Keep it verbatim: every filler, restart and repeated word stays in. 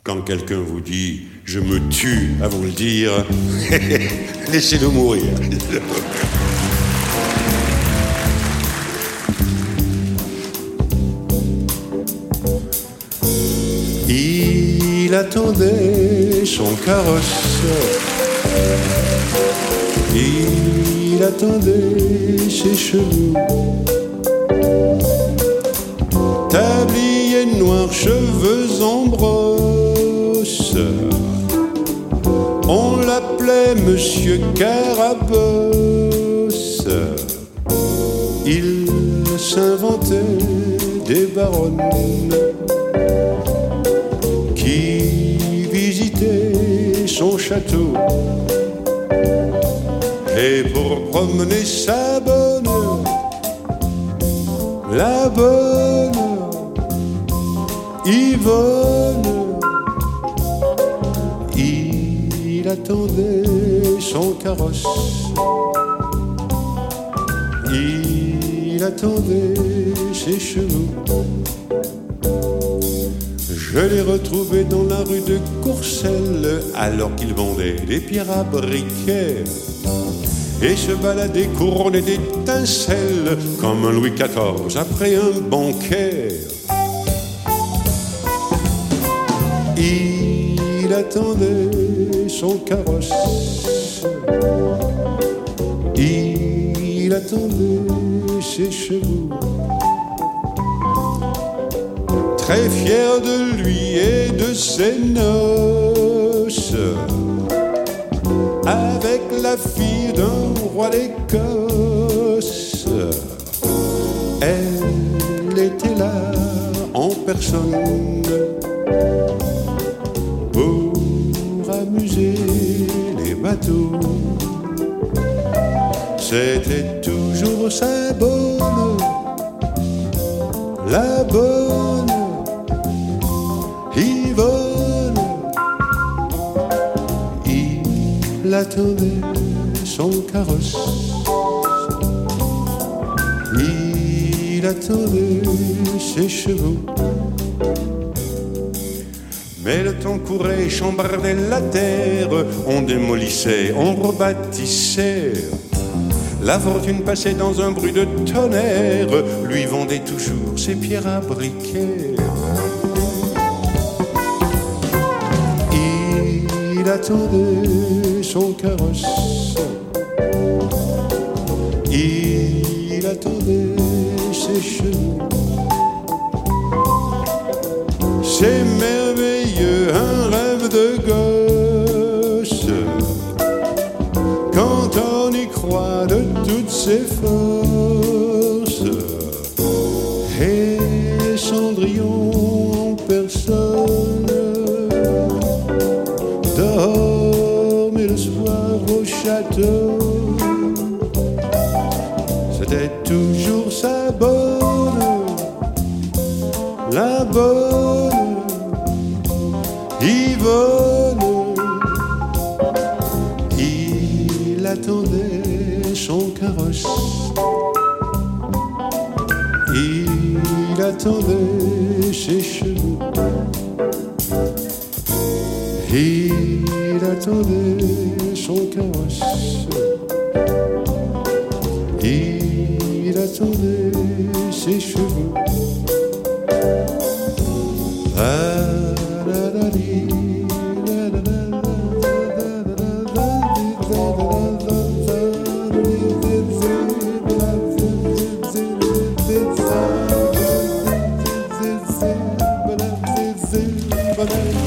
Quand quelqu'un vous dit « je me tue » à vous le dire, laissez-le mourir. Il attendait son carrosse, il attendait ses chevaux, tablier noir, cheveux en brosse. On l'appelait Monsieur Carabosse. Il s'inventait des baronnes qui visitaient son château. Et pour promener sa bonne, la bonne Yvonne, il attendait son carrosse, il attendait ses chevaux. Je l'ai retrouvé dans la rue de Courcelles alors qu'il vendait des pierres à briquet et se baladait couronné d'étincelles comme un Louis quatorze après un banquet. Il attendait son carrosse, il attendait ses chevaux. Très fier de lui et de ses noces, avec la fille d'un roi d'Écosse. Elle était là en personne pour amuser les bateaux. C'était toujours sa bonne, la bonne Yvonne. Il attendait son carrosse, il attendait ses chevaux. Mais le temps courait, chambardait la terre, on démolissait, on rebâtissait. La fortune passait dans un bruit de tonnerre, lui vendait toujours ses pierres à briquet. Il attendait son carrosse, il attendait ses chevaux. C'est merveilleux, un rêve de gosse, quand on y croit de toutes ses forces. Et Cendrillon en personne dormait le soir au château. C'était toujours sa bonne, la bonne Yvonne. Il attendait son carrosse, il attendait ses chevaux, il attendait son carrosse, il attendait ses chevaux. But